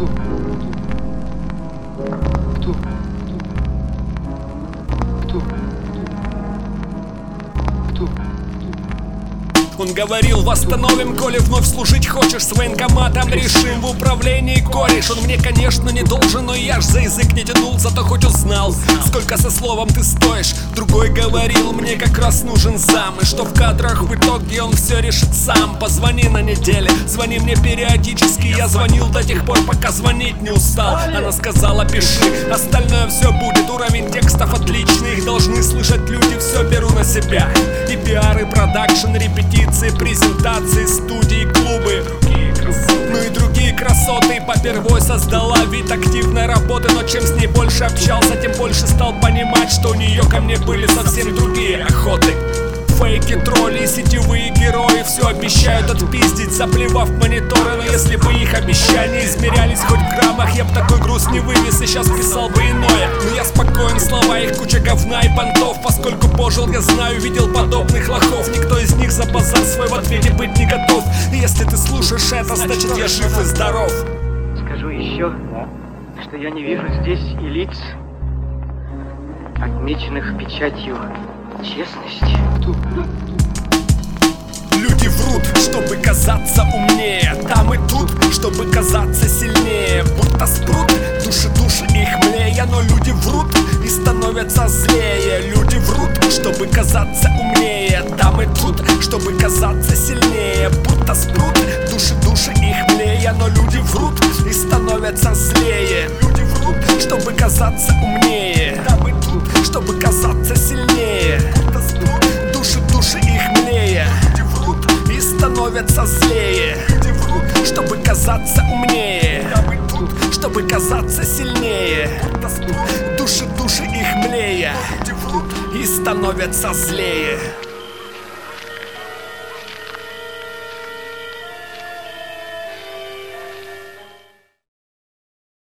Он говорил: восстановим, коли вновь служить хочешь. С военкоматом решим, в управлении кореш. Он мне, конечно, не должен, но я ж за язык не тянул. Зато хоть узнал, сколько со словом ты стоишь. Другой говорил, мне как раз нужен зам. И что в кадрах в итоге он все решит сам. Позвони на неделе, звони мне периодически. Я звонил до тех пор, пока звонить не устал. Она сказала: пиши, остальное все будет. Уровень текстов отличный, их должны слышать люди. Все беру на себя. И пиар, и продакшн, репетиции, презентации, студии, клубы, ну и другие красоты. Попервой создала вид активной работы, но чем с ней больше общался, тем больше стал понимать, что у нее ко мне были совсем другие охоты. Фейки, тролли, сетевые герои все обещают отпиздить, заплевав мониторы. Но если бы их обещания измерялись хоть в граммах, я б такой груз не вынес и сейчас писал бы иное. Но я спокоен, слова их куча говна и понтов. Поскольку пожил, я знаю, видел подобных лохов. Никто из них за базар свой в ответе быть не готов. И если ты слушаешь это, значит я жив и здоров. Скажу еще, что я не вижу здесь и лиц, отмеченных печатью честности. Люди врут, чтобы казаться умнее. Там и тут, чтобы казаться сильнее. Будто спрут, души их млея. Но люди врут и становятся злее. Люди врут, чтобы казаться умнее. Там и тут, чтобы казаться сильнее. Будто спрут, души их млея. Но люди врут и становятся злее. Люди врут, чтобы казаться умнее. Там и тут, чтобы казаться сильнее. Будто спрут, души их млея. Люди врут и становятся злее. Люди врут, чтобы казаться умнее. Там и тут, чтобы казаться сильнее. Души их млея. Люди врут и становятся злее.